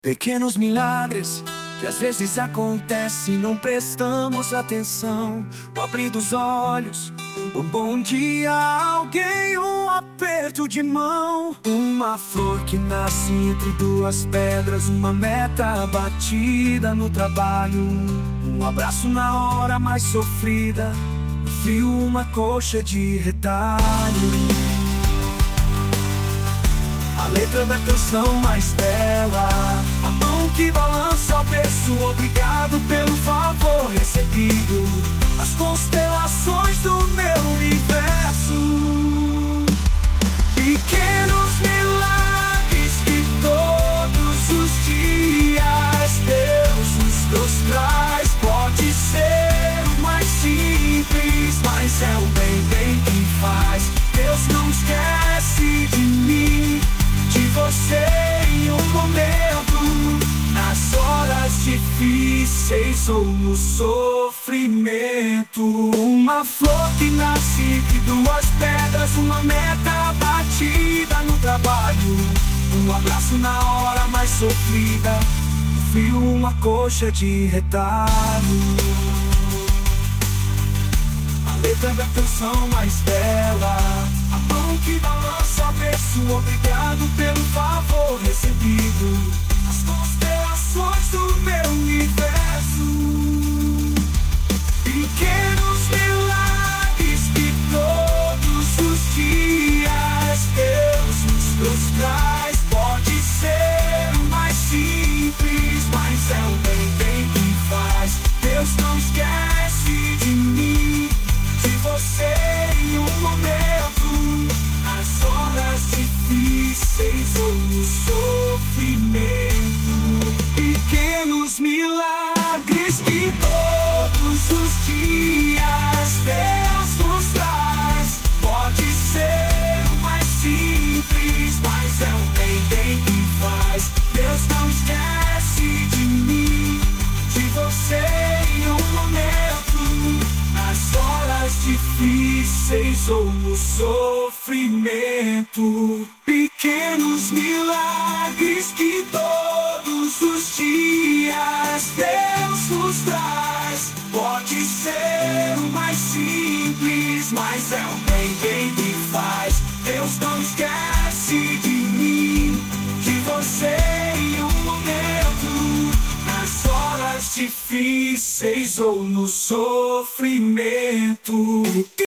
Pequenos milagres que às vezes acontecem e não prestamos atenção. O abrir dos olhos, um bom dia, alguém, um aperto de mão. Uma flor que nasce entre duas pedras, uma meta batida no trabalho. Um abraço na hora mais sofrida, frio, uma coxa de retalho. A letra da canção mais bela, a mão que balança ao berço, obrigado pelo favor recebido. As constelações do meu universo, pequenos milagres que todos os dias Deus nos traz. Pode ser o mais simples, mas é o bem que faz. Deus não esquece de mim, de você em um momento, nas horas difíceis ou no sofrimento. Uma flor que nasce entre duas pedras, uma meta batida no trabalho. Um abraço na hora mais sofrida, frio, uma coxa de retalho. A letra da canção mais bela, a mão que balança ao berço, obrigado pelo favor recebido. As constelações do meu universo, pequenos milagres que todos os dias Deus nos traz. Pode ser o mais simples, mas é o bem que faz. Deus não esquece de mim, de você em um momento, nas horas difíceis ou no sofrimento. Pequenos milagres que todos os dias Deus nos traz. Pode ser o mais simples, mas é o bem que faz. Deus não esquece de mim, de você em um momento, nas horas difíceis ou no sofrimento. Pequenos milagres que todos os dias Deus nos traz. Pode ser o mais simples, mas é o bem que faz. Deus não esquece de mim, de você em um momento, nas horas difíceis ou no sofrimento.